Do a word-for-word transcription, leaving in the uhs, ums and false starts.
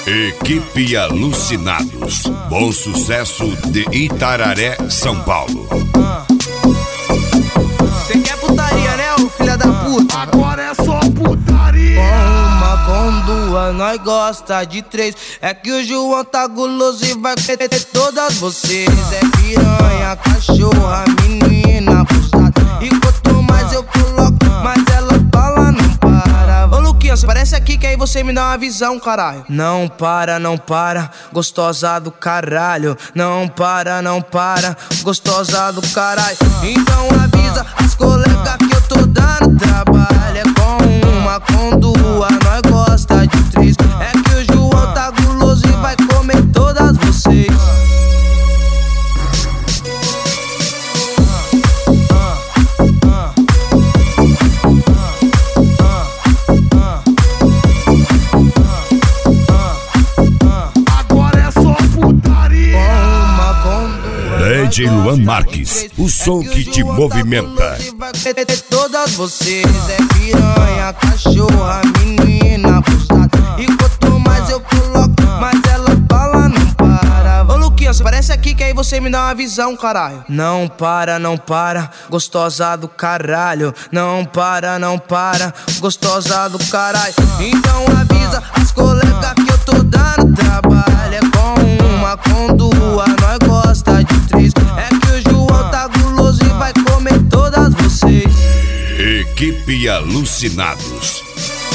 Equipe Alucinados. Bom Sucesso de Itararé, São Paulo. Cê quer putaria, né, ô filha da puta? Agora é só putaria. Com uma, com duas, nós gosta de três. É que o João tá guloso e vai querer todas vocês. É piranha, cachorra, menina, abusada. E quanto mais eu coloco, mais ela fala, não para. Ô Luquinhas, parece aqui que aí você me dá uma visão, caralho. Não para, não para, gostosa do caralho. Não para, não para, gostosa do caralho. Então avisa as colegas que eu tô dando trabalho. É com uma, com duas, nós gosta de três. É que o João tá guloso e vai comer todas vocês. Agora é só putaria. D J Luan Marques, o som que te movimenta. Todas vocês é piranha, cachorra, menina, abusada. E quanto mais eu coloco, mais ela fala, não para. Ô Luquinhas, parece aqui que aí você me dá uma visão, caralho. Não para, não para, gostosa do caralho. Não para, não para, gostosa do caralho. Então avisa as colegas que eu tô dando trabalho. É com uma, com duas, nós gosta de três. É que o João tá guloso e vai comer todas vocês. Equipe Alucinados.